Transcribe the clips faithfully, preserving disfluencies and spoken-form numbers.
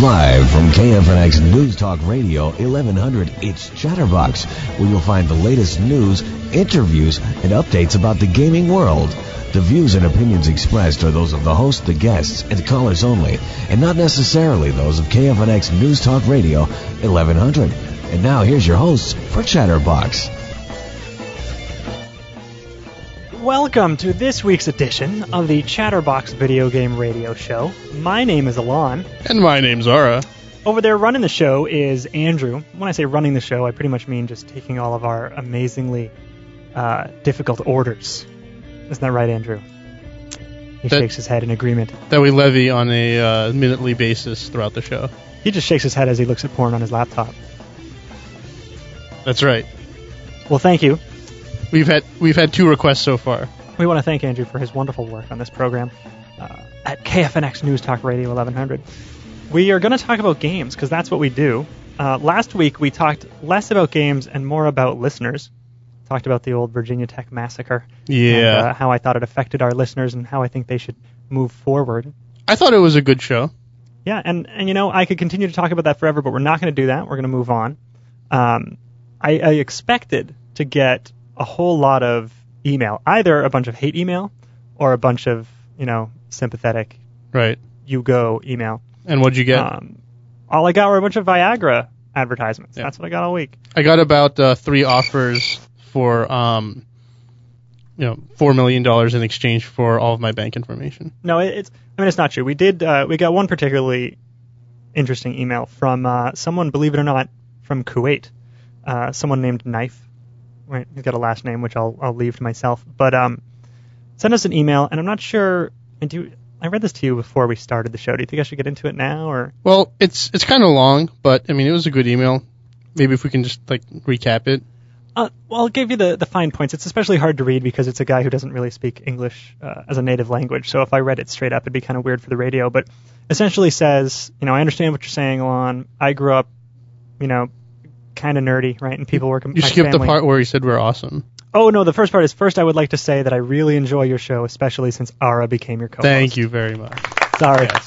Live from K F N X News Talk Radio eleven hundred, it's Chatterbox, where you'll find the latest news, interviews, and updates about the gaming world. The views and opinions expressed are those of the host, the guests, and callers only, and not necessarily those of K F N X News Talk Radio eleven hundred. And now here's your hosts for Chatterbox. Welcome to this week's edition of the Chatterbox Video Game Radio Show. My name is Alon. And my name's Zara. Over there running the show is Andrew. When I say running the show, I pretty much mean just taking all of our amazingly uh, difficult orders. Isn't that right, Andrew? He that, shakes his head in agreement. That we levy on a uh, minutely basis throughout the show. He just shakes his head as he looks at porn on his laptop. That's right. Well, thank you. We've had we've had two requests so far. We want to thank Andrew for his wonderful work on this program uh, at K F N X News Talk Radio eleven hundred. We are going to talk about games because that's what we do. Uh, last week we talked less about games and more about listeners. Talked about the old Virginia Tech massacre. Yeah. And, uh, how I thought it affected our listeners and how I think they should move forward. I thought it was a good show. Yeah, and, and you know, I could continue to talk about that forever, but we're not going to do that. We're going to move on. Um, I, I expected to get a whole lot of email, either a bunch of hate email or a bunch of, you know, sympathetic, right? You go email. And what'd you get? Um, all I got were a bunch of Viagra advertisements. Yeah. That's what I got all week. I got about uh, three offers for, um, you know, four million dollars in exchange for all of my bank information. No, it, it's. I mean, it's not true. We did. Uh, we got one particularly interesting email from uh, someone, believe it or not, from Kuwait. Uh, someone named Knife. Right, he's got a last name, which I'll I'll leave to myself. But um, send us an email, and I'm not sure. And do I read this to you before we started the show? Do you think I should get into it now, or? Well, it's it's kind of long, but I mean, it was a good email. Maybe if we can just like recap it. Uh, well, I'll give you the, the fine points. It's especially hard to read because it's a guy who doesn't really speak English uh, as a native language. So if I read it straight up, it'd be kind of weird for the radio. But essentially says, you know, I understand what you're saying, Alon. I grew up, you know, kind of nerdy, right? And people work in my You skipped family. the part where he said we're awesome. Oh, no, the first part is, first I would like to say that I really enjoy your show, especially since Ara became your co-host. Thank you very much. Sorry. Yes.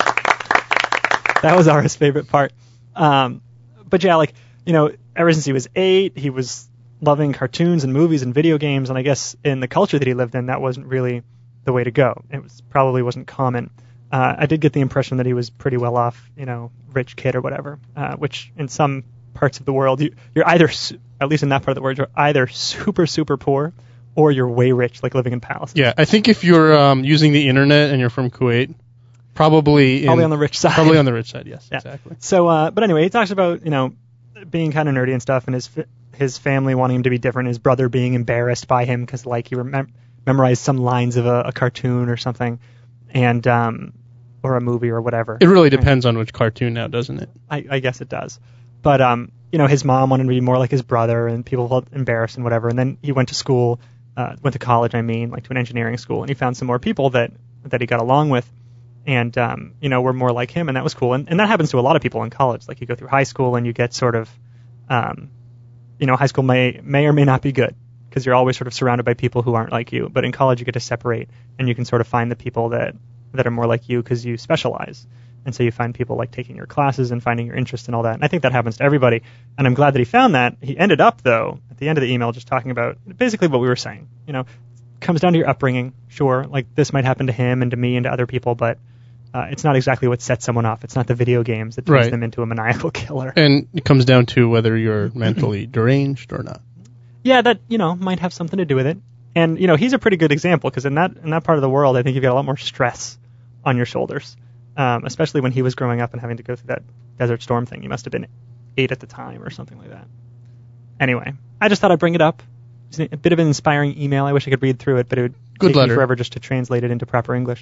That was Ara's favorite part. Um, but yeah, like, you know, ever since he was eight, he was loving cartoons and movies and video games, and I guess in the culture that he lived in, that wasn't really the way to go. It was probably wasn't common. Uh, I did get the impression that he was pretty well off, you know, rich kid or whatever, uh, which in some parts of the world, you, you're either, at least in that part of the world, you're either super, super poor or you're way rich, like living in palaces. Yeah, I think if you're um, using the internet and you're from Kuwait, probably in, Probably on the rich side. Probably on the rich side, yes, yeah. exactly. So, uh, but anyway, he talks about, you know, being kind of nerdy and stuff, and his his family wanting him to be different, his brother being embarrassed by him because, like, he remem- memorized some lines of a, a cartoon or something, and um, or a movie or whatever. It really depends on which cartoon now, doesn't it? I, I guess it does. But, um, you know, his mom wanted to be more like his brother, and people felt embarrassed and whatever, and then he went to school, uh, went to college, I mean, like to an engineering school, and he found some more people that, that he got along with, and, um, you know, were more like him, and that was cool. And, and that happens to a lot of people in college. Like, you go through high school, and you get sort of, um, you know, high school may may or may not be good, because you're always sort of surrounded by people who aren't like you. But in college, you get to separate, and you can sort of find the people that, that are more like you because you specialize. And so you find people like taking your classes and finding your interest and all that. And I think that happens to everybody. And I'm glad that he found that. He ended up, though, at the end of the email, just talking about basically what we were saying. You know, it comes down to your upbringing. Sure, like this might happen to him and to me and to other people, but uh, it's not exactly what sets someone off. It's not the video games that turns Right. them into a maniacal killer. And it comes down to whether you're mentally deranged or not. Yeah, that, you know, might have something to do with it. And, you know, he's a pretty good example because in that in that part of the world, I think you've got a lot more stress on your shoulders. Um, especially when he was growing up and having to go through that Desert Storm thing. He must have been eight at the time or something like that. Anyway, I just thought I'd bring it up. It's a bit of an inspiring email. I wish I could read through it, but it would Good take letter. me forever just to translate it into proper English.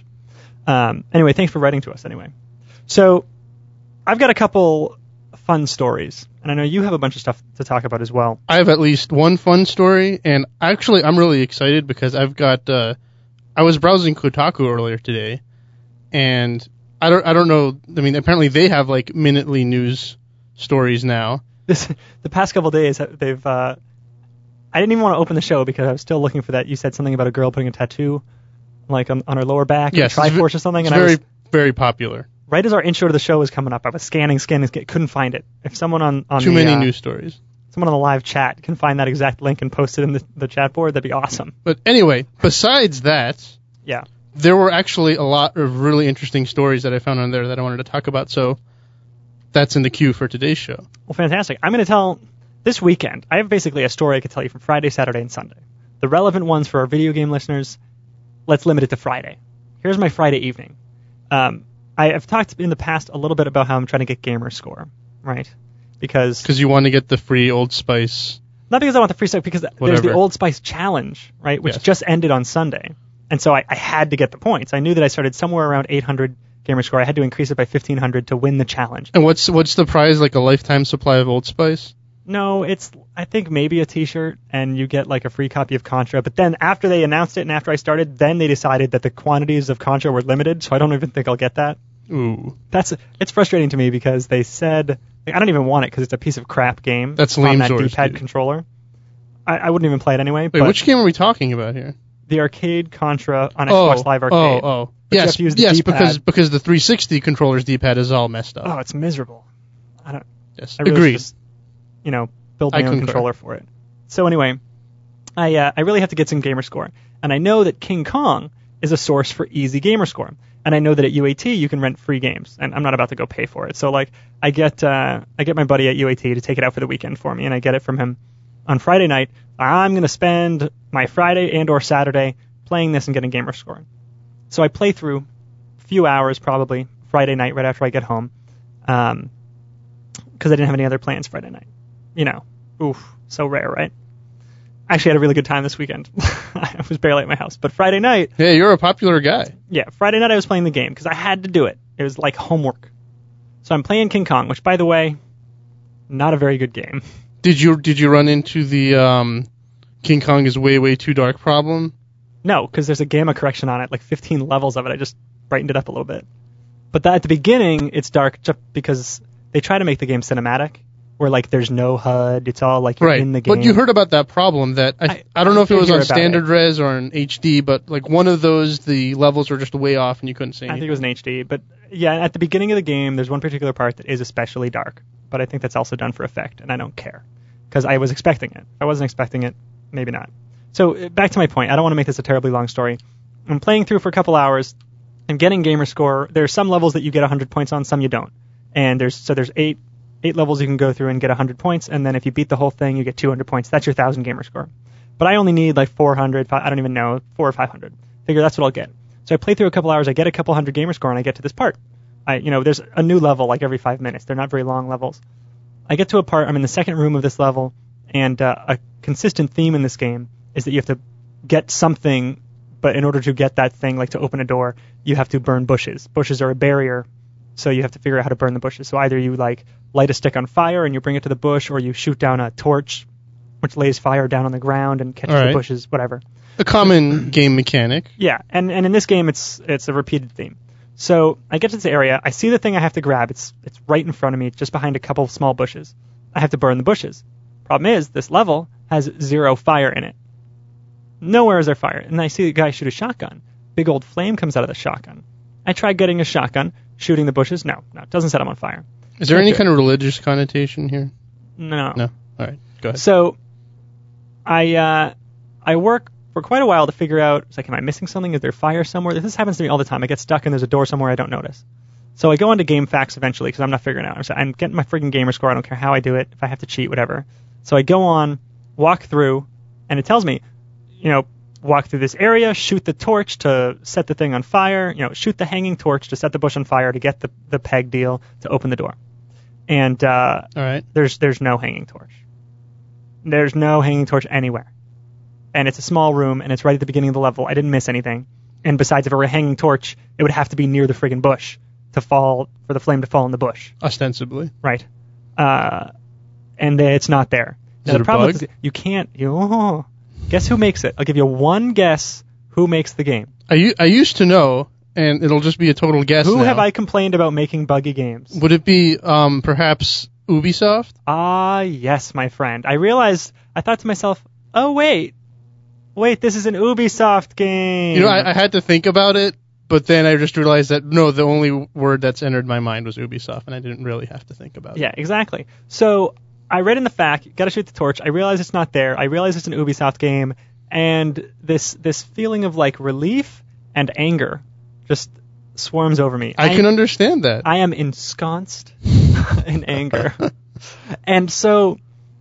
Um, anyway, thanks for writing to us anyway. So I've got a couple fun stories, and I know you have a bunch of stuff to talk about as well. I have at least one fun story, and actually I'm really excited because I've got, uh, I was browsing Kotaku earlier today, and I don't, I don't know. I mean, apparently they have like minutely news stories now. This, the past couple days, they've. Uh, I didn't even want to open the show because I was still looking for that. You said something about a girl putting a tattoo, like on, on her lower back, Yes, or it's Triforce or something. It's and very, I was, very popular. right as our intro to the show was coming up, I was scanning, scanning, scanning, couldn't find it. If someone on, on Too the, many uh, news stories. someone on the live chat can find that exact link and post it in the, the chat board, that'd be awesome. But anyway, besides that, Yeah. there were actually a lot of really interesting stories that I found on there that I wanted to talk about, so that's in the queue for today's show. Well, fantastic. I'm going to tell this weekend. I have basically a story I could tell you from Friday, Saturday, and Sunday. The relevant ones for our video game listeners, let's limit it to Friday. Here's my Friday evening. Um, I have talked in the past a little bit about how I'm trying to get gamer score, right? Because Because you want to get the free Old Spice. not because I want the free stuff, because there's the Whatever. Old Spice Challenge, right, which Yes. just ended on Sunday. And so I, I had to get the points. I knew that I started somewhere around eight hundred gamer score. I had to increase it by fifteen hundred to win the challenge. And what's what's the prize, like a lifetime supply of Old Spice? No, it's, I think, maybe a t-shirt, and you get like a free copy of Contra. But then after they announced it and after I started, then they decided that the quantities of Contra were limited, so I don't even think I'll get that. Ooh. That's It's frustrating to me because they said, like, I don't even want it because it's a piece of crap game That's on lame that source, D-pad dude. controller. I, I wouldn't even play it anyway. Wait, but which game are we talking about here? the arcade Contra on Oh, Xbox Live Arcade. oh, oh. But you Yes, have to use the yes, D-pad. because because the three sixty controller's D-pad is all messed up. Oh, it's miserable. I don't. yes, I really agreed. should just, you know, build my I own concur. controller for it. So anyway, I uh, I really have to get some gamer score, and I know that King Kong is a source for easy gamer score, and I know that at U A T you can rent free games, and I'm not about to go pay for it. So like, I get uh, I get my buddy at U A T to take it out for the weekend for me, and I get it from him on Friday night. I'm gonna spend my Friday and or Saturday playing this and getting gamer score. So I play through a few hours probably Friday night right after I get home. Um, because I didn't have any other plans Friday night. You know, oof, so rare, right? I actually had a really good time this weekend. I was barely at my house. But Friday night, Yeah, you're a popular guy. yeah, Friday night I was playing the game because I had to do it. It was like homework. So I'm playing King Kong, which, by the way, not a very good game. Did you did you run into the um, King Kong is way way too dark problem? No, because there's a gamma correction on it, like fifteen levels of it. I just brightened it up a little bit. But that, at the beginning, it's dark just because they try to make the game cinematic, where like there's no H U D, it's all like you're Right. in the game. But you heard about that problem that I I, I- don't know I if it was did hear on about standard it. res or on H D, but like one of those the levels were just way off and you couldn't see I think anything. it was in H D, but yeah, at the beginning of the game, there's one particular part that is especially dark, but I think that's also done for effect, and I don't care, because I was expecting it. If I wasn't expecting it, maybe not. So uh, back to my point. I don't want to make this a terribly long story. I'm playing through for a couple hours. I'm getting gamer score. There are some levels that you get one hundred points on, some you don't. And there's so there's eight eight levels you can go through and get one hundred points, and then if you beat the whole thing, you get two hundred points. That's your one thousand gamer score. But I only need like four hundred, I don't even know, four or five hundred. Figure that's what I'll get. So I play through a couple hours, I get a couple hundred gamer score, and I get to this part. I, you know, there's a new level like every five minutes. They're not very long levels. I get to a part, I'm in the second room of this level, and uh, a consistent theme in this game is that you have to get something, but in order to get that thing, like to open a door, you have to burn bushes. Bushes are a barrier, so you have to figure out how to burn the bushes. So either you like light a stick on fire and you bring it to the bush, or you shoot down a torch, which lays fire down on the ground and catches All right. the bushes, whatever. A common game mechanic. Yeah, and, and in this game, it's it's a repeated theme. So I get to this area, I see the thing I have to grab. It's it's right in front of me, just behind a couple of small bushes. I have to burn the bushes. Problem is, this level has zero fire in it. Nowhere is there fire. And I see the guy shoot a shotgun. Big old flame comes out of the shotgun. I try getting a shotgun, shooting the bushes. No, no, it doesn't set them on fire. Is there Can't any do it. kind of religious connotation here? No. No. All right. Go ahead. So I uh, I work for quite a while to figure out, it's like, am I missing something? Is there fire somewhere? This happens to me all the time. I get stuck and there's a door somewhere I don't notice. So I go into GameFAQs eventually because I'm not figuring it out. I'm, so I'm getting my freaking gamer score. I don't care how I do it. If I have to cheat, whatever. So I go on, walk through, and it tells me, you know, walk through this area, shoot the torch to set the thing on fire, you know, shoot the hanging torch to set the bush on fire to get the, the peg deal to open the door. And uh, All right. there's there's no hanging torch. There's no hanging torch anywhere. And it's a small room, and it's right at the beginning of the level. I didn't miss anything. And besides, if it were a hanging torch, it would have to be near the friggin' bush to fall, for the flame to fall in the bush. Ostensibly. Right. Uh, and it's not there. Is Now, it the a problem bug? is you can't, you, oh, guess who makes it? I'll give you one guess who makes the game. I, u- I used to know, and it'll just be a total guess Who now. have I complained about making buggy games? Would it be um, perhaps Ubisoft? Ah, yes, my friend. I realized, I thought to myself, oh, wait. Wait, this is an Ubisoft game. You know, I, I had to think about it, but then I just realized that, no, the only word that's entered my mind was Ubisoft, and I didn't really have to think about Yeah, it. exactly. So I read in the fact, got to shoot the torch. I realize it's not there. I realize it's an Ubisoft game, and this this feeling of like relief and anger just swarms over me. I, I can understand that. I am ensconced in anger. And so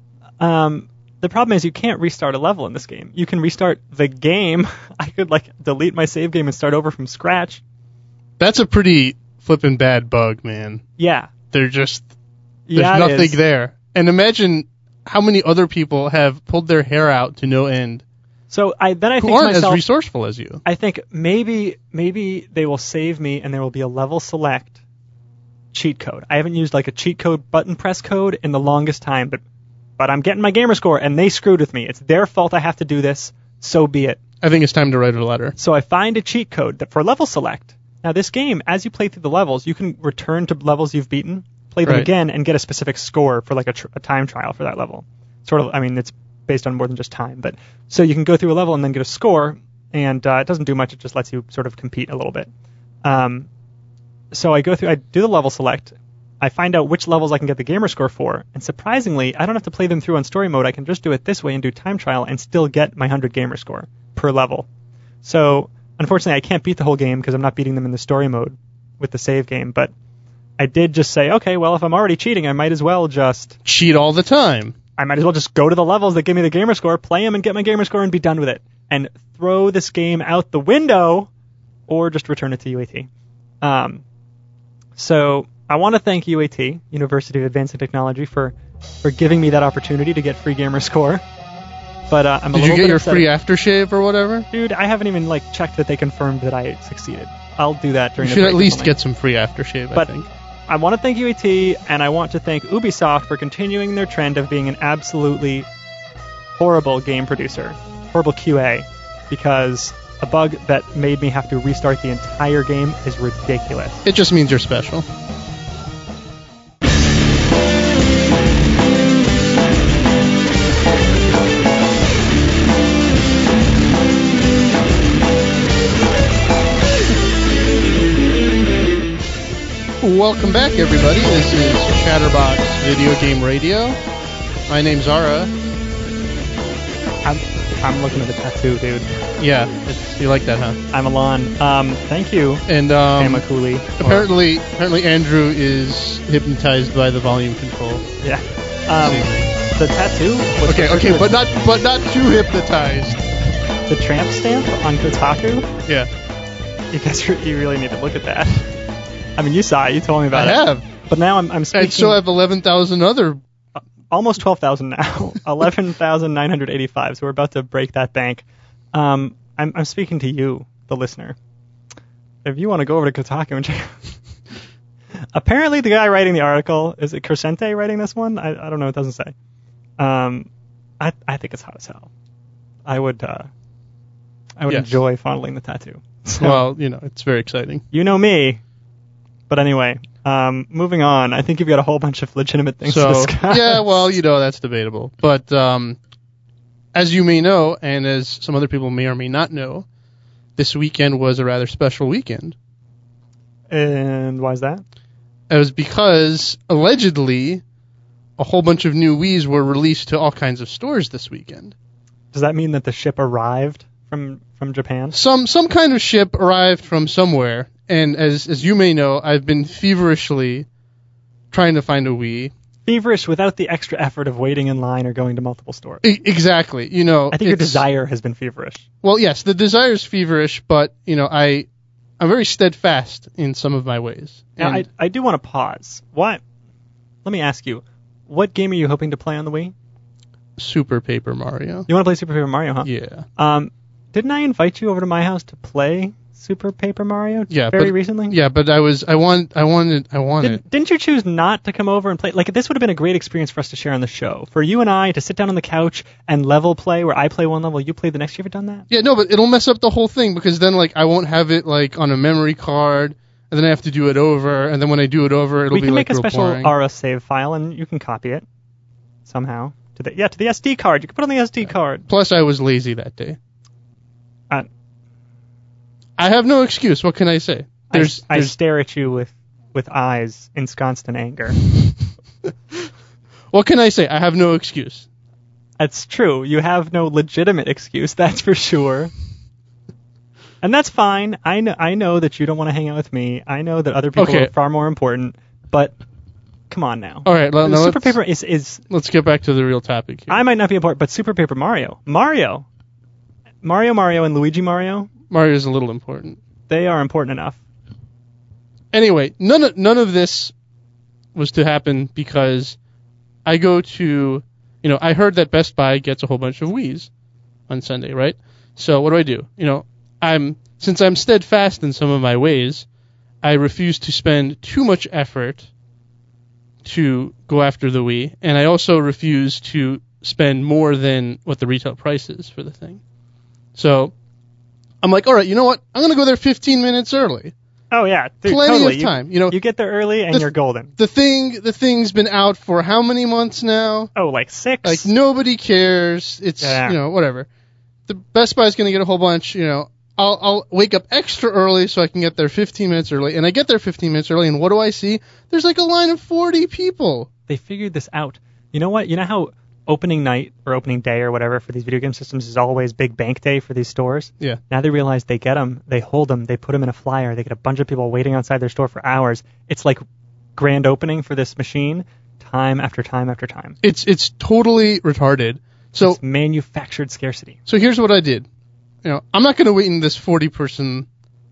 um, the problem is you can't restart a level in this game. You can restart the game. I could like delete my save game and start over from scratch. That's a pretty flippin' bad bug, man. Yeah. They're just, there's yeah, nothing there. And imagine how many other people have pulled their hair out to no end. So I then I who think to aren't myself, as resourceful as you. I think maybe maybe they will save me and there will be a level select cheat code. I haven't used like a cheat code button press code in the longest time, but but I'm getting my gamer score and they screwed with me. It's their fault I have to do this, so be it. I think it's time to write a letter. So I find a cheat code that for level select. Now this game, as you play through the levels, you can return to levels you've beaten, play them Right. again, and get a specific score for like a, tr- a time trial for that level. Sort of, I mean, it's based on more than just time, but so you can go through a level and then get a score, and uh, it doesn't do much. It just lets you sort of compete a little bit. Um, so I go through, I do the level select, I find out which levels I can get the gamer score for, and surprisingly, I don't have to play them through on story mode. I can just do it this way and do time trial and still get my one hundred gamer score per level. So unfortunately, I can't beat the whole game because I'm not beating them in the story mode with the save game, but I did just say, okay, well, if I'm already cheating, I might as well just cheat all the time. I might as well just go to the levels that give me the gamer score, play them and get my gamer score and be done with it. And throw this game out the window or just return it to U A T. Um, so I want to thank U A T, University of Advanced Technology, for, for giving me that opportunity to get free gamer score. But uh, I'm a Did little you get bit your upset. free aftershave or whatever? Dude, I haven't even like checked that they confirmed that I succeeded. I'll do that You during the should break at least or something. get some free aftershave, I But think. I want to thank U A T, and I want to thank Ubisoft for continuing their trend of being an absolutely horrible game producer, horrible Q A, because a bug that made me have to restart the entire game is ridiculous. It just means you're special. Welcome back, everybody. This is Chatterbox Video Game Radio. My name's Zara. I'm, I'm looking at the tattoo, dude. Yeah, it's, you like that, huh? I'm Alon. Um, thank you, And um, Pam Cooley. apparently, apparently Andrew is hypnotized by the volume control. Yeah. Um, the tattoo. was Okay, referred okay, to but not, but not too hypnotized. as the tramp stamp on Kotaku. Yeah, You guys, re- you really need to look at that. I mean, you saw it. You told me I about it. have. But now I'm, I'm speaking. And so I have eleven thousand other. Almost twelve thousand now. eleven thousand nine hundred eighty-five. So we're about to break that bank. Um, I'm, I'm speaking to you, the listener. If you want to go over to Kotaku and check. Apparently, the guy writing the article, is it Crescente writing this one? I, I don't know. It doesn't say. Um, I I think it's hot as hell. I would uh, I would Yes. enjoy fondling the tattoo. So, Well, you know, it's very exciting. you know me. But anyway, um, moving on. I think you've got a whole bunch of legitimate things to So discuss. yeah, well, you know, that's debatable. But um, as you may know, and as some other people may or may not know, this weekend was a rather special weekend. And why is that? It was because allegedly a whole bunch of new Wiis were released to all kinds of stores this weekend. Does that mean that the ship arrived from from Japan? Some some kind of ship arrived from somewhere, and as as you may know, I've been feverishly trying to find a Wii. Feverish without the extra effort of waiting in line or going to multiple stores. E- exactly. You know, I think your it's- desire has been feverish. Well, yes, the desire is feverish, but you know, I I'm very steadfast in some of my ways. Now, I, And I do want to pause. What? Let me ask you, what game are you hoping to play on the Wii? Super Paper Mario. You want to play Super Paper Mario, huh? Yeah. Um, didn't I invite you over to my house to play Super Paper Mario Yeah, very but- recently? Yeah, but I was I want I wanted I wanted Didn't, didn't you choose not to come over and play? Like, this would have been a great experience for us to share on the show. For you and I to sit down on the couch and level play, where I play one level, you play the next. You ever done that? Yeah, no, but it'll mess up the whole thing because then like I won't have it like on a memory card, and then I have to do it over, and then when I do it over, it'll we be can like make a real special boring. R S save file, and you can copy it somehow to the yeah to the S D card. You can put it on the S D card. Plus, I was lazy that day. Uh, I have no excuse. What can I say? There's, I, I there's stare at you with, with eyes ensconced in anger. What can I say? I have no excuse. That's true. You have no legitimate excuse, that's for sure. And that's fine. I know, I know that you don't want to hang out with me. I know that other people Okay. are far more important. But come on now. All right, well, now Super let's, Paper is, is... let's get back to the real topic here. I might not be important, but Super Paper Mario. Mario. Mario Mario and Luigi Mario, Mario's a little important. they are important enough. Anyway, none of, none of this was to happen because I go to, you know, I heard that Best Buy gets a whole bunch of Wiis on Sunday, right? So what do I do? You know, I'm since I'm steadfast in some of my ways, I refuse to spend too much effort to go after the Wii, and I also refuse to spend more than what the retail price is for the thing. So I'm like, all right, you know what? I'm going to go there fifteen minutes early. Oh yeah, dude, Plenty totally. of time. You, you know, You get there early and the- you're golden. the thing, the thing's been out for how many months now? Oh, like six? Like nobody cares. It's Yeah. you know whatever. The Best Buy's going to get a whole bunch. You know, I'll I'll wake up extra early so I can get there fifteen minutes early, and I get there fifteen minutes early, and what do I see? There's like a line of forty people. They figured this out. You know what? You know how opening night or opening day or whatever for these video game systems is always big bank day for these stores? Yeah. Now they realize they get them, they hold them, they put them in a flyer, they get a bunch of people waiting outside their store for hours. It's like grand opening for this machine, time after time after time. It's it's totally retarded. So It's manufactured scarcity. so here's what I did. You know, I'm not going to wait in this forty person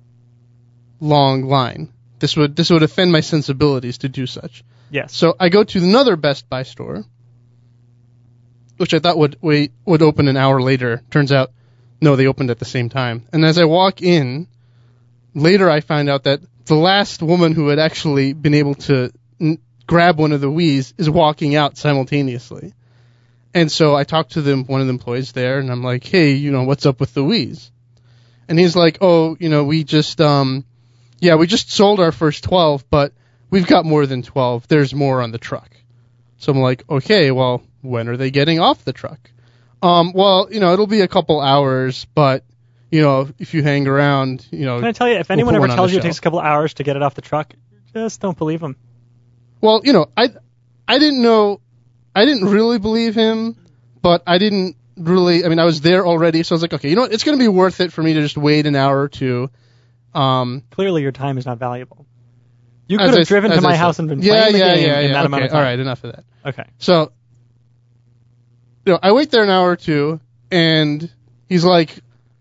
long line. This would this would offend my sensibilities to do such. Yes. So I go to another Best Buy store, which I thought would wait would open an hour later. Turns out, no, they opened at the same time. And as I walk in, later I find out that the last woman who had actually been able to n- grab one of the Wiis is walking out simultaneously. And so I talked to them, one of the employees there, and I'm like, hey, you know, what's up with the Wiis? And he's like, oh, you know, we just, um, yeah, we just sold our first twelve, but we've got more than twelve. There's more on the truck. So I'm like, okay, well, when are they getting off the truck? Um, well, you know, it'll be a couple hours, but, you know, if you hang around, you know. Can I tell you, if we'll anyone put ever one on tells the you it shelf. takes a couple hours to get it off the truck, just don't believe them. Well, you know, I, I didn't know, I didn't really believe him, but I didn't really, I mean, I was there already, so I was like, okay, you know what, it's going to be worth it for me to just wait an hour or two. Um, Clearly your time is not valuable. You as could I- have driven as to I my said. house and been yeah, playing the yeah, game yeah, in yeah, that okay, amount of time. all right, enough of that. Okay. So, you know, I wait there an hour or two, and he's like,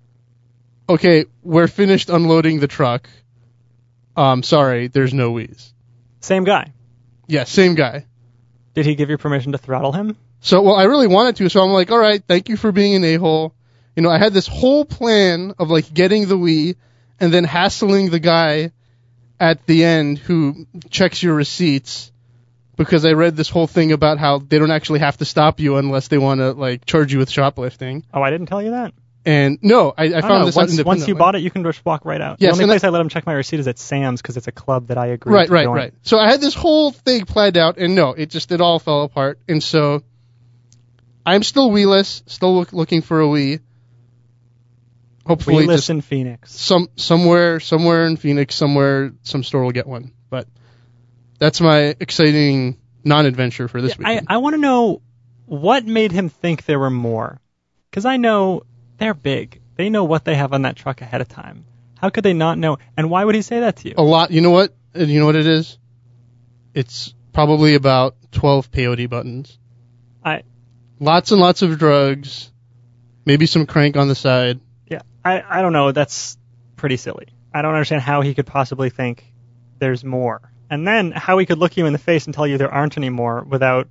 okay, we're finished unloading the truck. Um, sorry, there's no Wiis. Same guy. Yeah, same guy. Did he give you permission to throttle him? So, well, I really wanted to, so I'm like, all right, thank you for being an a-hole. You know, I had this whole plan of, like, getting the Wii and then hassling the guy at the end who checks your receipts, because I read this whole thing about how they don't actually have to stop you unless they want to, like, charge you with shoplifting. Oh, I didn't tell you that? And, no, I, I I found don't know. this out once, independently. once you bought it, you can just walk right out. Yes, the only and place I- I, let him check my receipt is at Sam's because it's a club that I agree Right, to right, join. right. So I had this whole thing planned out, and no, it just, it all fell apart. And so I'm still Wii-less, still look, looking for a Wii. Hopefully, We just live in Phoenix. some somewhere, somewhere in Phoenix, somewhere, some store will get one. But that's my exciting non-adventure for this Yeah, I, weekend. I want to know what made him think there were more. Because I know they're big. They know what they have on that truck ahead of time. How could they not know? And why would he say that to you? a lot. You know what? Uh, You know what it is? It's probably about twelve peyote buttons. I Lots and lots of drugs. Maybe some crank on the side. yeah. I, I don't know. That's pretty silly. I don't understand how he could possibly think there's more. And then how he could look you in the face and tell you there aren't any more without,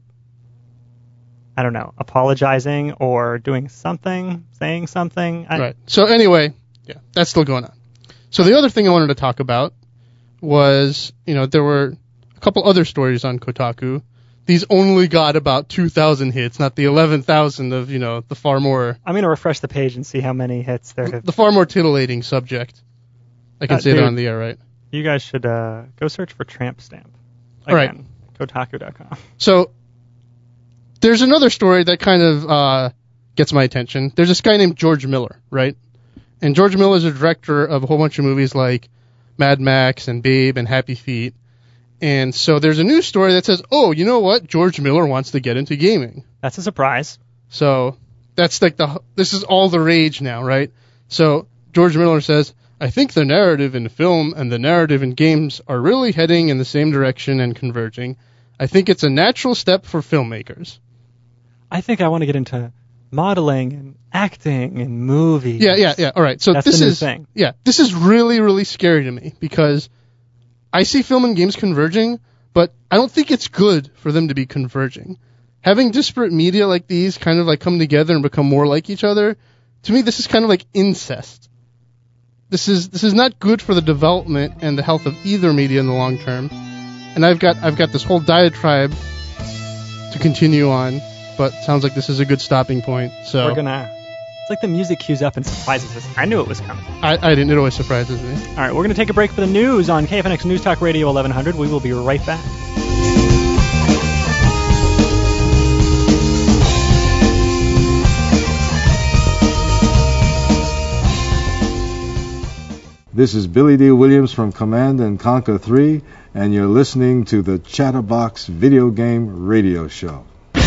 I don't know, apologizing or doing something, saying something. I, Right. So anyway, yeah, that's still going on. So the other thing I wanted to talk about was, you know, there were a couple other stories on Kotaku. These only got about two thousand hits, not the eleven thousand of, you know, the far more, I'm going to refresh the page and see how many hits there have. the far more titillating subject. I can Uh, say that dude. on the air, right? You guys should uh, go search for Tramp Stamp. All right. Again, Kotaku dot com. So there's another story that kind of uh, gets my attention. There's this guy named George Miller, right? And George Miller is a director of a whole bunch of movies like Mad Max and Babe and Happy Feet. And so there's a news story that says, oh, you know what? George Miller wants to get into gaming. That's a surprise. So that's like the, this is all the rage now, right? So George Miller says, I think the narrative in film and the narrative in games are really heading in the same direction and converging. I think it's a natural step for filmmakers. I think I want to get into modeling and acting and movies. Yeah, yeah, yeah. All right. So That's this the new is thing. Yeah, this is really, really scary to me because I see film and games converging, but I don't think it's good for them to be converging. Having disparate media like these kind of like come together and become more like each other, to me this is kind of like incest. This is this is not good for the development and the health of either media in the long term. And I've got I've got this whole diatribe to continue on, but sounds like this is a good stopping point. So We're gonna. It's like the music cues up and surprises us. I knew it was coming. I, I didn't. It always surprises me. All right, we're gonna take a break for the news on K F N X News Talk Radio eleven hundred. We will be right back. This is Billy D. Williams from Command and Conquer three, and you're listening to the Chatterbox Video Game Radio Show.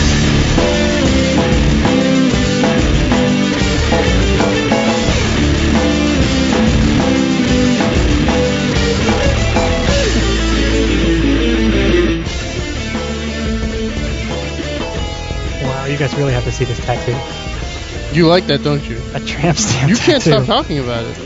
Wow, you guys really have to see this tattoo. You like that, don't you? A tramp stamp You can't tattoo. stop talking about it.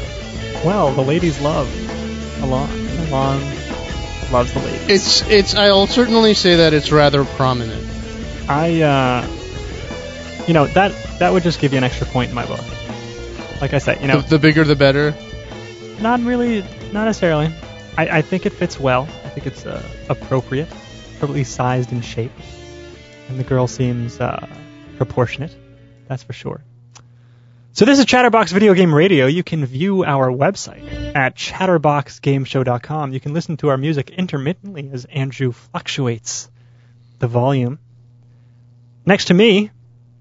Well, the ladies love Alon. Alon loves the ladies. It's it's. I'll certainly say that it's rather prominent. I, uh, you know, that that would just give you an extra point in my book. Like I said, you know, The, the bigger, the better. not really, not necessarily. I, I think it fits well. I think it's uh, appropriate, appropriately sized and shaped, and the girl seems uh, proportionate. That's for sure. So this is Chatterbox Video Game Radio. You can view our website at chatterbox game show dot com. You can listen to our music intermittently as Andrew fluctuates the volume. Next to me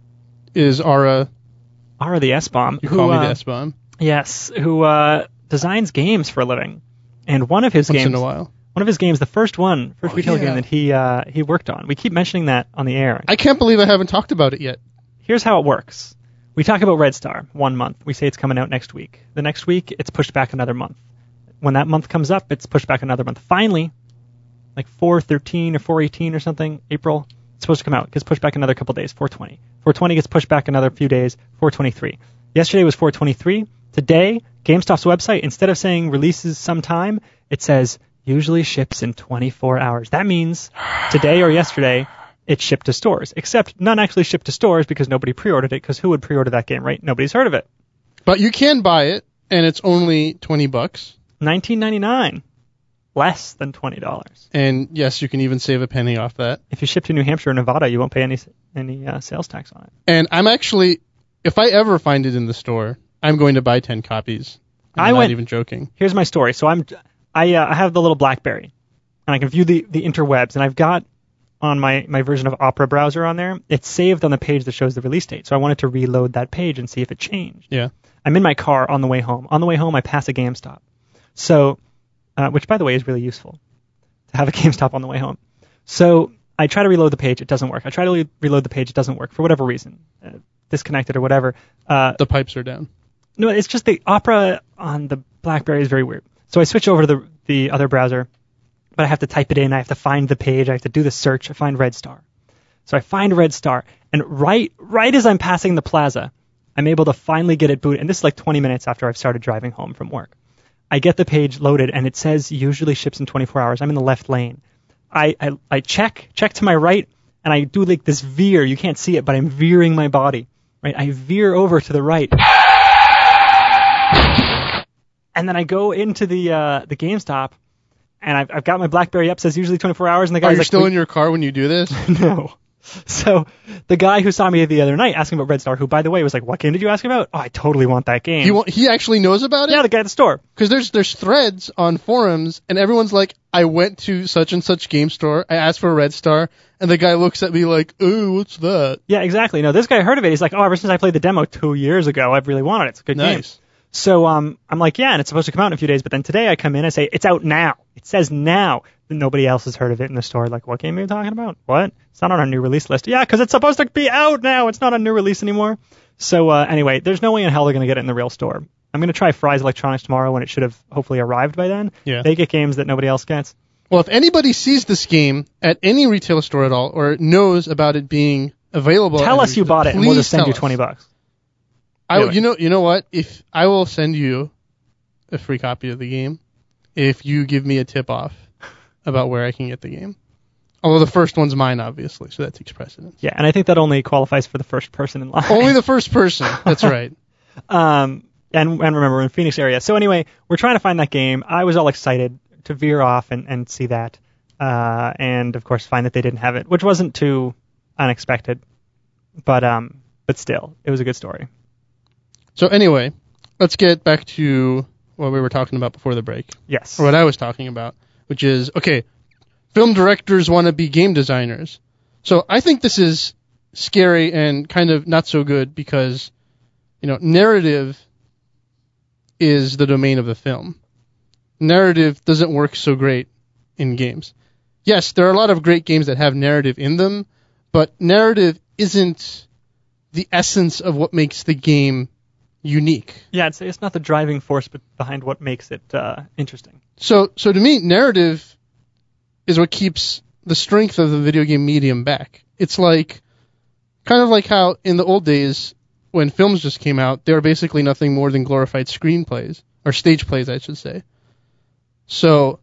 Is Ara? Ara the S-Bomb. You who, call me uh, the S-Bomb Yes, who uh, designs games for a living. And one of his once games, in a while. one of his games, the first one, first Oh, retail yeah. game that he uh, he worked on. We keep mentioning that on the air. I can't believe I haven't talked about it yet. Here's how it works. We talk about Red Star one month. We say it's coming out next week. The next week, it's pushed back another month. When that month comes up, it's pushed back another month. Finally, like four thirteen or four eighteen or something, April, it's supposed to come out. It gets pushed back another couple days, four twenty. four twenty gets pushed back another few days, four twenty-three. Yesterday was four twenty-three. Today, GameStop's website, instead of saying releases sometime, it says usually ships in twenty-four hours. That means today or yesterday, it shipped to stores. Except none actually shipped to stores because nobody pre-ordered it, because who would pre-order that game, right? Nobody's heard of it. But you can buy it, and it's only twenty bucks. nineteen ninety-nine. Less than twenty dollars. And yes, you can even save a penny off that. If you ship to New Hampshire or Nevada, you won't pay any any uh, sales tax on it. And I'm actually, if I ever find it in the store, I'm going to buy ten copies. I'm I not went- even joking. Here's my story. So I'm, I uh, I have the little BlackBerry, and I can view the, the interwebs, and I've got on my, my version of Opera browser on there, it's saved on the page that shows the release date. So I wanted to reload that page and see if it changed. Yeah. I'm in my car on the way home. On the way home, I pass a GameStop. So, uh, which by the way is really useful to have a GameStop on the way home. So I try to reload the page. It doesn't work. I try to re- reload the page. It doesn't work for whatever reason, uh, disconnected or whatever. Uh, The pipes are down. no, it's just the Opera on the BlackBerry is very weird. So I switch over to the the other browser, but I have to type it in. I have to find the page. I have to do the search. I find Red Star. So I find Red Star, and right right as I'm passing the plaza, I'm able to finally get it booted. And this is like twenty minutes after I've started driving home from work. I get the page loaded, and it says usually ships in twenty-four hours. I'm in the left lane. I, I, I check, check to my right, and I do like this veer. You can't see it, but I'm veering my body. Right? I veer over to the right. And then I go into the uh, the GameStop, and I've, I've got my BlackBerry up, says usually twenty-four hours, and the Are guy's you like, still "We- in your car when you do this? No. So the guy who saw me the other night asking about Red Star, who, by the way, was like, what game did you ask about? Oh, I totally want that game. He wa- he actually knows about it? yeah, the guy at the store. Because there's there's threads on forums, and everyone's like, I went to such and such game store, I asked for a Red Star, and the guy looks at me like, ooh, what's that? Yeah, exactly. No, this guy heard of it. He's like, oh, ever since I played the demo two years ago, I've really wanted it. It's a good game. Nice. So um, I'm like, yeah, and it's supposed to come out in a few days. But then today I come in, I say, it's out now. It says now. And nobody else has heard of it in the store. Like, what game are you talking about? What? It's not on our new release list. Yeah, because it's supposed to be out now. It's not on new release anymore. So uh, anyway, there's no way in hell they're going to get it in the real store. I'm going to try Fry's Electronics tomorrow when it should have hopefully arrived by then. Yeah. They get games that nobody else gets. Well, if anybody sees this game at any retail store at all, or knows about it being available, tell us you bought it, and we'll just send you us. twenty bucks. I, you know, you know what? If I will send you a free copy of the game, if you give me a tip off about where I can get the game. Although the first one's mine, obviously, so that takes precedence. Yeah, and I think that only qualifies for the first person in line. Only the first person. That's right. Um, and and remember, we're in Phoenix area. So anyway, we're trying to find that game. I was all excited to veer off and, and see that, uh, and of course find that they didn't have it, which wasn't too unexpected, but um, but still, it was a good story. So anyway, let's get back to what we were talking about before the break. Yes. Or what I was talking about, which is, okay, film directors want to be game designers. So I think this is scary and kind of not so good because, you know, narrative is the domain of the film. Narrative doesn't work so great in games. Yes, there are a lot of great games that have narrative in them, but narrative isn't the essence of what makes the game unique. Yeah, it's, it's not the driving force behind what makes it uh, interesting. So, so to me, narrative is what keeps the strength of the video game medium back. It's like, kind of like how in the old days, when films just came out, they were basically nothing more than glorified screenplays, or stage plays, I should say. So,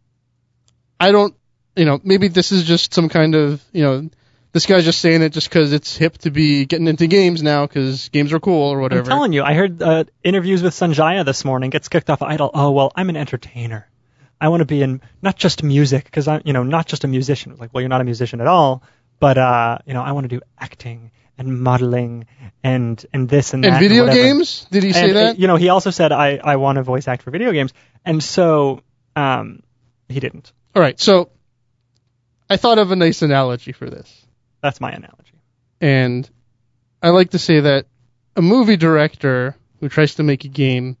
I don't, you know, maybe this is just some kind of, you know, this guy's just saying it just because it's hip to be getting into games now because games are cool or whatever. I'm telling you, I heard uh, interviews with Sanjaya this morning, gets kicked off Idol. Oh, well, I'm an entertainer. I want to be in not just music, because I'm, you know, not just a musician. It's like, well, you're not a musician at all, but, uh, you know, I want to do acting and modeling and and this and that. And video and games? Did he say and, that? Uh, you know, he also said, I, I want to voice act for video games. And so, um, he didn't. All right, so I thought of a nice analogy for this. That's my analogy. And I like to say that a movie director who tries to make a game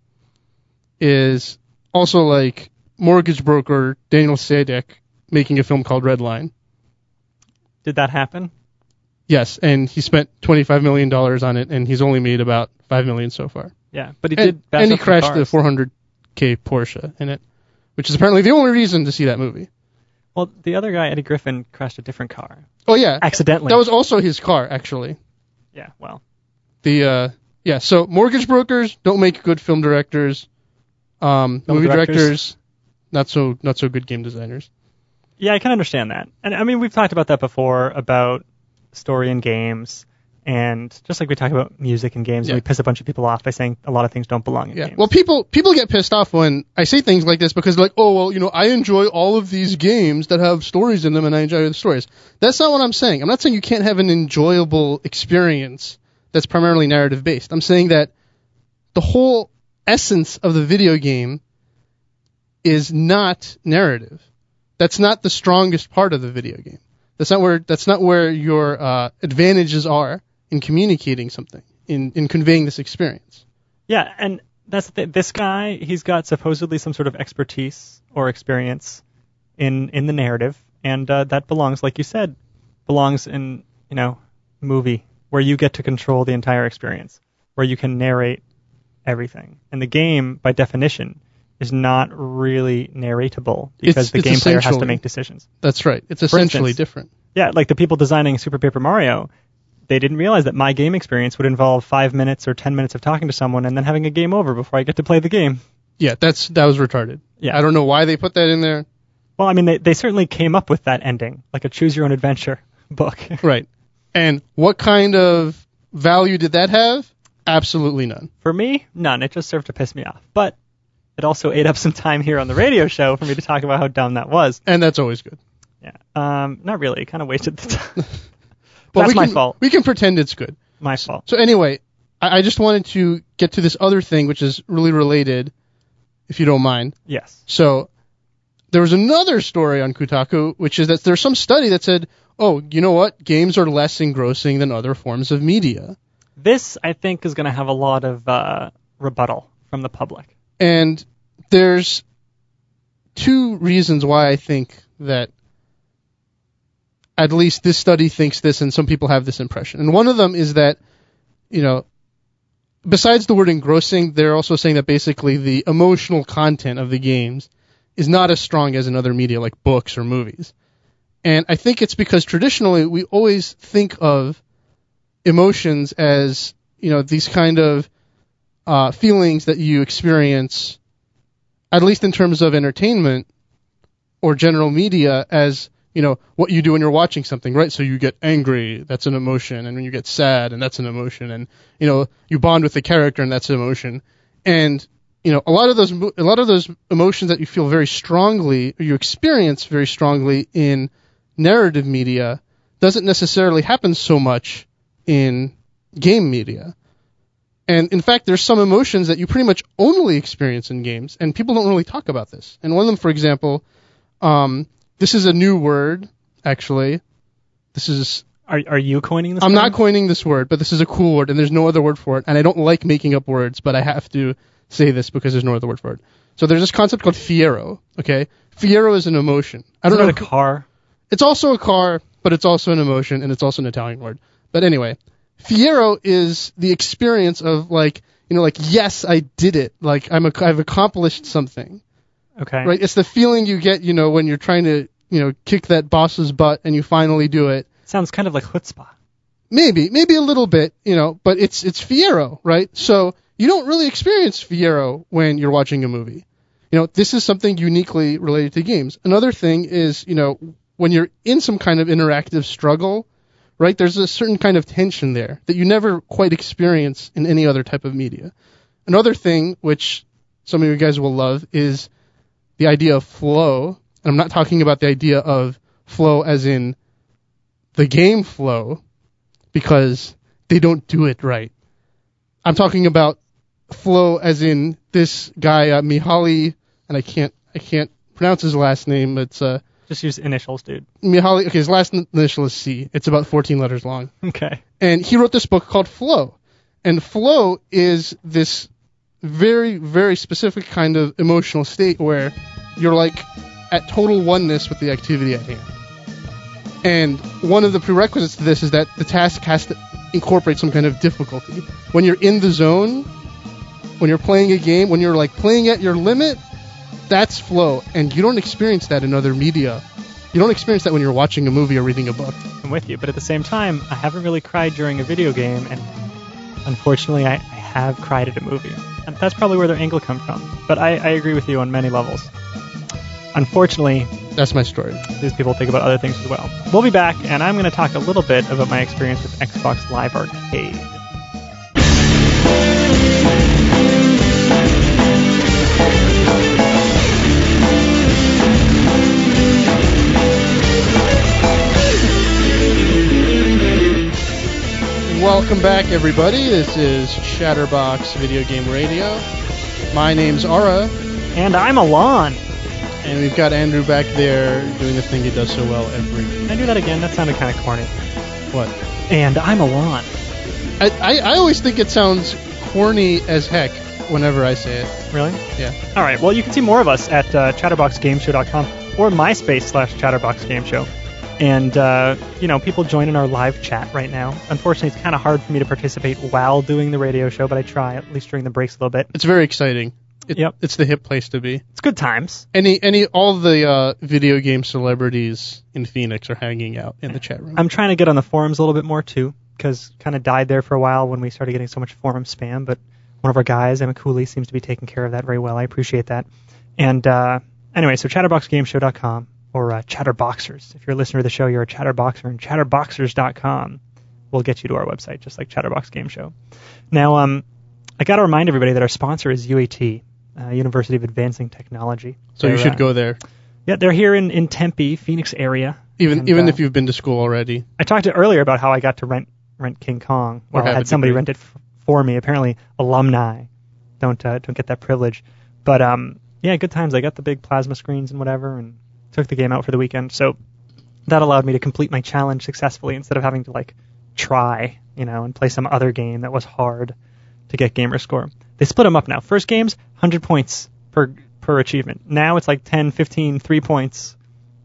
is also like mortgage broker Daniel Sadek making a film called Redline. Did that happen? Yes, and he spent twenty-five million dollars on it, and he's only made about five million dollars so far. Yeah, but he and, did bash And he up some crashed cars. the four hundred K Porsche in it, which is apparently the only reason to see that movie. Well, the other guy, Eddie Griffin, crashed a different car. Oh, yeah. Accidentally. That was also his car, actually. Yeah, well. The, uh, yeah, so mortgage brokers don't make good film directors. Um, Film movie directors. directors, not so, not so good game designers. Yeah, I can understand that. And I mean, we've talked about that before, about story in games, and just like we talk about music in games, Yeah. and we piss a bunch of people off by saying a lot of things don't belong in Yeah. games. Well, people people get pissed off when I say things like this because they're like, oh, well, you know, I enjoy all of these games that have stories in them and I enjoy the stories. That's not what I'm saying. I'm not saying you can't have an enjoyable experience that's primarily narrative based. I'm saying that the whole essence of the video game is not narrative. That's not the strongest part of the video game. That's not where that's not where your uh, advantages are in communicating something, in, in conveying this experience. Yeah, and that's the thing. This guy, he's got supposedly some sort of expertise or experience in in the narrative, and uh, that belongs, like you said, belongs in, you know, movie, where you get to control the entire experience, where you can narrate everything. And the game, by definition, is not really narratable because It's- the it's game player has to essentially- make decisions. That's right. It's For essentially instance, different. Yeah, like the people designing Super Paper Mario, they didn't realize that my game experience would involve five minutes or ten minutes of talking to someone and then having a game over before I get to play the game. Yeah, that's that was retarded. Yeah. I don't know why they put that in there. Well, I mean, they, they certainly came up with that ending, like a choose your own adventure book. Right. And what kind of value did that have? Absolutely none. For me, none. It just served to piss me off. But it also ate up some time here on the radio show for me to talk about how dumb that was. And that's always good. Yeah. Um, not really. It kind of wasted the time. But That's we my can, fault. We can pretend it's good. My fault. So anyway, I, I just wanted to get to this other thing, which is really related, if you don't mind. Yes. So there was another story on Kotaku, which is that there's some study that said, oh, you know what? Games are less engrossing than other forms of media. This, I think, is going to have a lot of uh, rebuttal from from the public. And there's two reasons why I think that at least this study thinks this and some people have this impression. And one of them is that, you know, besides the word engrossing, they're also saying that basically the emotional content of the games is not as strong as in other media like books or movies. And I think it's because traditionally we always think of emotions as, you know, these kind of uh, feelings that you experience, at least in terms of entertainment or general media, as, you know, what you do when you're watching something, right? So you get angry, that's an emotion, and when you get sad, and that's an emotion, and, you know, you bond with the character, and that's an emotion. And, you know, a lot of those a lot of those emotions that you feel very strongly, or you experience very strongly in narrative media, doesn't necessarily happen so much in game media. And in fact, there's some emotions that you pretty much only experience in games, and people don't really talk about this. And one of them, for example, um, this is a new word, actually. This is... Are are you coining this I'm term? not coining this word, but this is a cool word, and there's no other word for it. And I don't like making up words, but I have to say this because there's no other word for it. So there's this concept called fiero, okay? Fiero is an emotion. I don't Isn't know. it a car? It's also a car, but it's also an emotion, and it's also an Italian word. But anyway, fiero is the experience of, like, you know, like, yes, I did it. Like, I'm a, I've accomplished something. Okay. Right? It's the feeling you get, you know, when you're trying to, you know, kick that boss's butt and you finally do it. Sounds kind of like chutzpah. Maybe, maybe a little bit, you know, but it's it's fiero, right? So you don't really experience fiero when you're watching a movie. You know, this is something uniquely related to games. Another thing is, you know, when you're in some kind of interactive struggle, right, there's a certain kind of tension there that you never quite experience in any other type of media. Another thing, which some of you guys will love, is the idea of flow. And I'm not talking about the idea of flow as in the game flow, because they don't do it right. I'm talking about flow as in this guy, uh, Mihaly, and I can't I can't pronounce his last name. It's uh, Just use initials, dude. Mihaly. Okay, his last initial is C. It's about fourteen letters long. Okay. And he wrote this book called Flow. And flow is this very, very specific kind of emotional state where you're like at total oneness with the activity at hand. And one of the prerequisites to this is that the task has to incorporate some kind of difficulty. When you're in the zone, when you're playing a game, when you're like playing at your limit, that's flow. And you don't experience that in other media. You don't experience that when you're watching a movie or reading a book. I'm with you, but at the same time, I haven't really cried during a video game, and unfortunately, I, I have cried at a movie. And that's probably where their angle comes from. But I, I agree with you on many levels. Unfortunately, that's my story. These people think about other things as well. We'll be back, and I'm going to talk a little bit about my experience with Xbox Live Arcade. Welcome back, everybody. This is Chatterbox Video Game Radio. My name's Ara. And I'm Alon. And we've got Andrew back there doing the thing he does so well every week. Can I do that again? That sounded kind of corny. What? And I'm Alon. I, I, I always think it sounds corny as heck whenever I say it. Really? Yeah. All right. Well, you can see more of us at uh, chatterbox game show dot com or MySpace slash chatterboxgameshow. And, uh, you know, people join in our live chat right now. Unfortunately, it's kind of hard for me to participate while doing the radio show, but I try, at least during the breaks a little bit. It's very exciting. It, yep. It's the hip place to be. It's good times. Any, any, all the uh, video game celebrities in Phoenix are hanging out in the chat room. I'm trying to get on the forums a little bit more, too, because kind of died there for a while when we started getting so much forum spam, but one of our guys, Emma Cooley, seems to be taking care of that very well. I appreciate that. And uh, anyway, so chatterbox game show dot com. Or uh, Chatterboxers. If you're a listener to the show, you're a Chatterboxer, and chatterboxers dot com will get you to our website, just like Chatterbox Game Show. Now, um, I got to remind everybody that our sponsor is U A T, uh, University of Advancing Technology. So they're, you should uh, go there. Yeah, they're here in, in Tempe, Phoenix area. Even and, even uh, if you've been to school already. I talked to earlier about how I got to rent rent King Kong. Well, I had somebody rent it f- for me. Apparently, alumni don't uh, don't get that privilege. But um, yeah, good times. I got the big plasma screens and whatever, and took the game out for the weekend, so that allowed me to complete my challenge successfully instead of having to like try, you know, and play some other game that was hard. to get gamer score. They split them up now. First game's one hundred points per per achievement. Now it's like ten, fifteen, three points.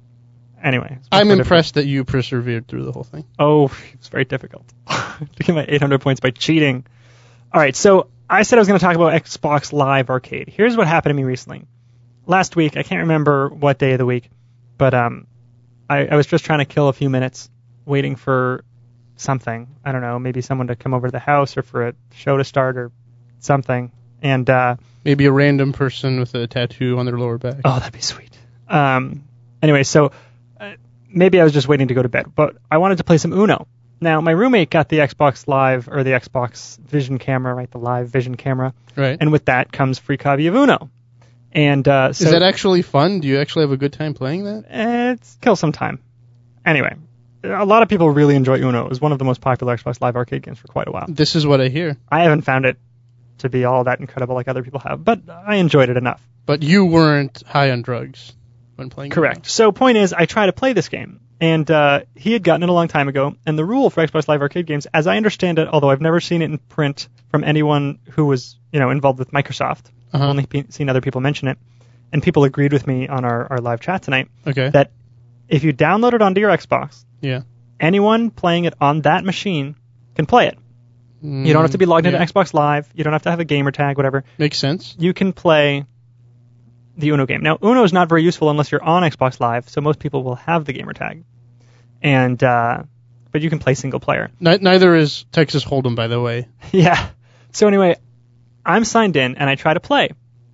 Anyway. I'm impressed that you persevered through the whole thing. Oh, it's very difficult to get my eight hundred points by cheating. All right, so I said I was going to talk about Xbox Live Arcade. Here's what happened to me recently. Last week, I can't remember what day of the week, but um, I, I was just trying to kill a few minutes waiting for something. I don't know, maybe someone to come over to the house or for a show to start or something. And uh, maybe a random person with a tattoo on their lower back. Oh, that'd be sweet. Um, anyway, so uh, maybe I was just waiting to go to bed, but I wanted to play some Uno. Now, my roommate got the Xbox Live, or the Xbox Vision camera, right, the Live Vision camera. Right. And with that comes free copy of Uno. And uh, so, is that actually fun? Do you actually have a good time playing that? Eh, it's kill some time. Anyway, a lot of people really enjoy Uno. It was one of the most popular Xbox Live Arcade games for quite a while. This is what I hear. I haven't found it to be all that incredible like other people have, but I enjoyed it enough. But you weren't high on drugs when playing Correct. Uno. So point is, I try to play this game. And uh, he had gotten it a long time ago. And the rule for Xbox Live Arcade games, as I understand it, although I've never seen it in print from anyone who was, you know, involved with Microsoft, uh-huh. I've only pe- seen other people mention it, and people agreed with me on our, our live chat tonight, okay. that if you download it onto your Xbox, yeah. anyone playing it on that machine can play it. Mm, you don't have to be logged yeah. into Xbox Live. You don't have to have a gamer tag, whatever. Makes sense. You can play the Uno game. Now, Uno is not very useful unless you're on Xbox Live, so most people will have the gamer tag. And uh, but you can play single player. N- neither is Texas Hold'em, by the way. Yeah. So anyway, I'm signed in and I try to play,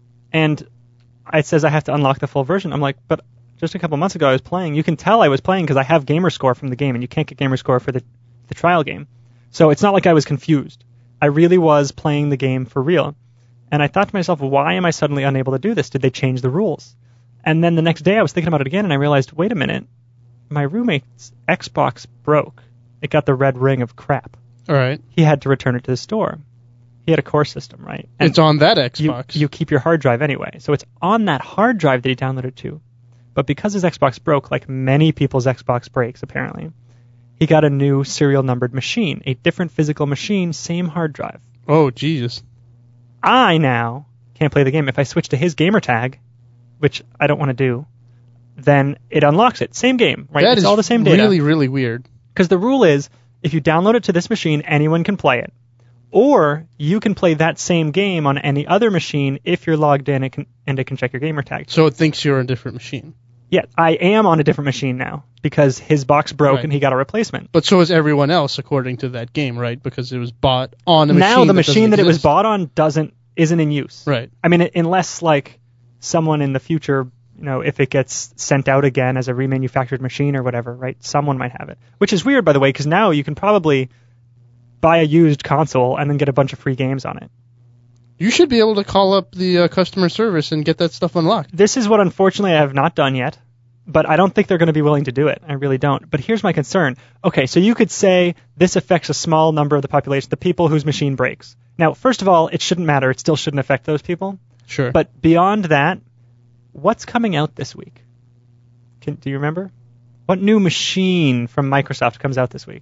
and it says I have to unlock the full version. I'm like, but just a couple months ago I was playing. You can tell I was playing because I have gamer score from the game, and you can't get gamer score for the the trial game. So it's not like I was confused. I really was playing the game for real. And I thought to myself, why am I suddenly unable to do this? Did they change the rules? And then the next day I was thinking about it again, and I realized, wait a minute. My roommate's Xbox broke. It got the red ring of crap. All right. He had to return it to the store. He had a core system, right? And it's on that Xbox. You, you keep your hard drive anyway. So it's on that hard drive that he downloaded to. But because his Xbox broke, like many people's Xbox breaks, apparently, he got a new serial numbered machine, a different physical machine, same hard drive. Oh, Jesus. I now can't play the game. If I switch to his gamer tag, which I don't want to do, then it unlocks it. Same game, right? That it's is all the same data. really, really weird. Because the rule is, if you download it to this machine, anyone can play it. Or you can play that same game on any other machine if you're logged in and, can, and it can check your gamer tag. So it thinks you're on a different machine. Yeah, I am on a different machine now because his box broke right. and he got a replacement. But so is everyone else according to that game, right? Because it was bought on a machine. Now the that machine that exist. it was bought on doesn't isn't in use. Right. I mean, unless like someone in the future, you know, if it gets sent out again as a remanufactured machine or whatever, right? Someone might have it. Which is weird, by the way, because now you can probably buy a used console and then get a bunch of free games on it. You should be able to call up the uh, customer service and get that stuff unlocked. This is what, unfortunately, I have not done yet, but I don't think they're going to be willing to do it. I really don't. But here's my concern. Okay, so you could say this affects a small number of the population, the people whose machine breaks. Now, first of all, it shouldn't matter. It still shouldn't affect those people. Sure. But beyond that, what's coming out this week? Can, do you remember? What new machine from Microsoft comes out this week?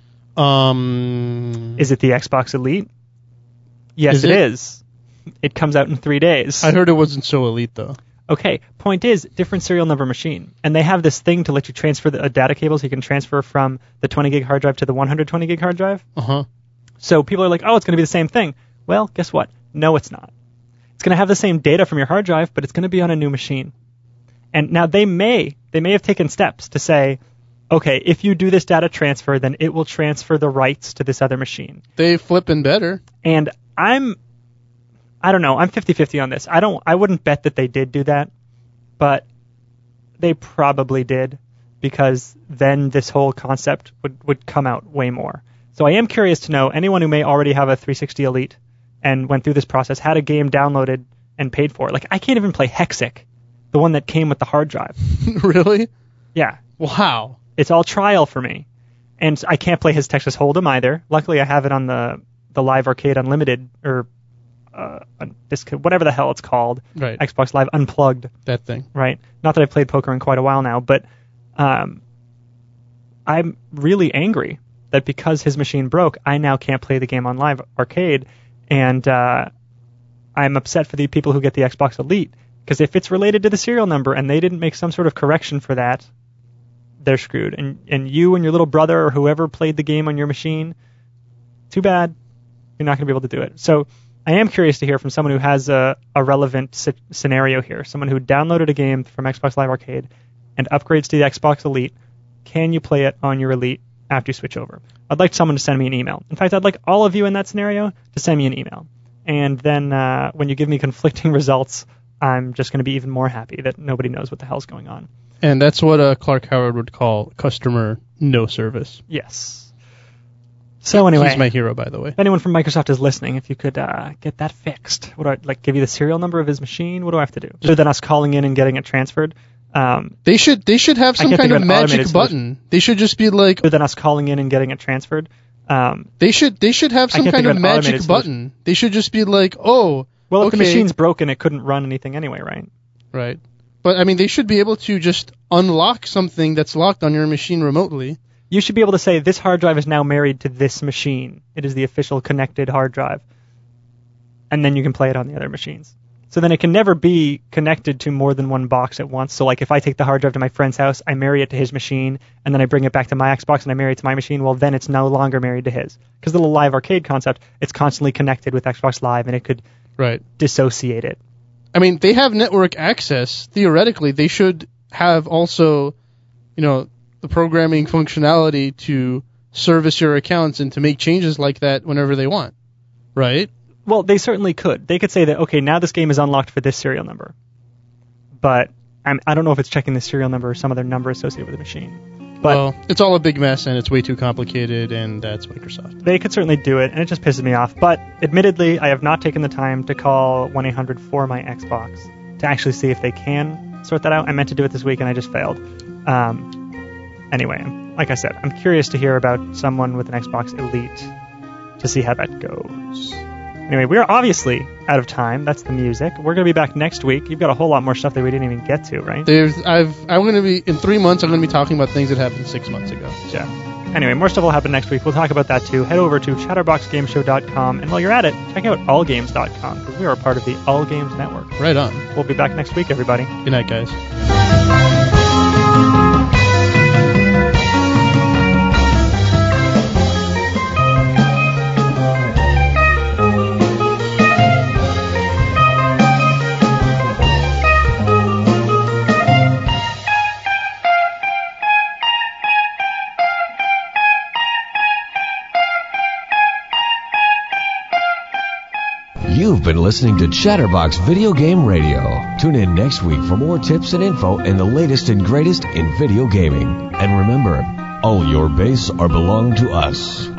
Um. Is it the Xbox Elite? Yes, is it, it is. It comes out in three days. I heard it wasn't so elite, though. Okay, point is, different serial number machine. And they have this thing to let you transfer the, a data cable so you can transfer from the twenty gig hard drive to the one hundred twenty gig hard drive. Uh-huh. So people are like, oh, it's going to be the same thing. Well, guess what? No, it's not. It's going to have the same data from your hard drive, but it's going to be on a new machine. And now they may, they may have taken steps to say, okay, if you do this data transfer, then it will transfer the rights to this other machine. They flipping better. And I'm, I don't know, I'm fifty-fifty on this. I don't, I wouldn't bet that they did do that, but they probably did, because then this whole concept would, would come out way more. So I am curious to know, anyone who may already have a three sixty Elite and went through this process, had a game downloaded and paid for. Like, I can't even play Hexic, the one that came with the hard drive. Really? Yeah. Wow. It's all trial for me. And I can't play his Texas Hold'em either. Luckily, I have it on the, the Live Arcade Unlimited, or uh, this, whatever the hell it's called. Right. Xbox Live Unplugged. That thing. Right. Not that I've played poker in quite a while now, but um, I'm really angry that because his machine broke, I now can't play the game on Live Arcade. And uh, I'm upset for the people who get the Xbox Elite, because if it's related to the serial number and they didn't make some sort of correction for that, they're screwed. And and you and your little brother or whoever played the game on your machine, too bad. You're not going to be able to do it. So I am curious to hear from someone who has a, a relevant c- scenario here, someone who downloaded a game from Xbox Live Arcade and upgrades to the Xbox Elite. Can you play it on your Elite after you switch over? I'd like someone to send me an email. In fact, I'd like all of you in that scenario to send me an email. And then uh, when you give me conflicting results, I'm just going to be even more happy that nobody knows what the hell's going on. And that's what uh, Clark Howard would call customer no service. Yes. So anyway, he's my hero, by the way. If anyone from Microsoft is listening, if you could uh, get that fixed, what do I like? Give you the serial number of his machine? What do I have to do? Other than us calling in and getting it transferred. Um, they should they should have some kind of, of magic button. Solution. They should just be like. Other than us calling in and getting it transferred. Um, they should they should have some kind of, of magic button. Solution. They should just be like, oh. Well, if okay. the machine's broken, it couldn't run anything anyway, right? Right. But I mean, they should be able to just unlock something that's locked on your machine remotely. You should be able to say, this hard drive is now married to this machine. It is the official connected hard drive. And then you can play it on the other machines. So then it can never be connected to more than one box at once. So like if I take the hard drive to my friend's house, I marry it to his machine, and then I bring it back to my Xbox and I marry it to my machine, well, then it's no longer married to his. Because the little Live Arcade concept, it's constantly connected with Xbox Live, and it could right. dissociate it. I mean, they have network access. Theoretically, they should have also, you know, the programming functionality to service your accounts and to make changes like that whenever they want, right? Well, they certainly could. They could say that, okay, now this game is unlocked for this serial number. But I'm, I don't know if it's checking the serial number or some other number associated with the machine. But well, it's all a big mess, and it's way too complicated, and that's Microsoft. They could certainly do it, and it just pisses me off. But admittedly, I have not taken the time to call one eight hundred for my Xbox to actually see if they can sort that out. I meant to do it this week, and I just failed. Um... Anyway, like I said, I'm curious to hear about someone with an Xbox Elite to see how that goes. Anyway, we're obviously out of time. That's the music. We're going to be back next week. You've got a whole lot more stuff that we didn't even get to, right? There's, I've, I'm going to be, in three months, I'm going to be talking about things that happened six months ago. So. Yeah. Anyway, more stuff will happen next week. We'll talk about that too. Head over to chatterbox game show dot com, and while you're at it, check out all games dot com, because we are a part of the All Games Network. Right on. We'll be back next week, everybody. Good night, guys. You've been listening to Chatterbox Video Game Radio. Tune in next week for more tips and info and the latest and greatest in video gaming. And remember, all your base are belong to us.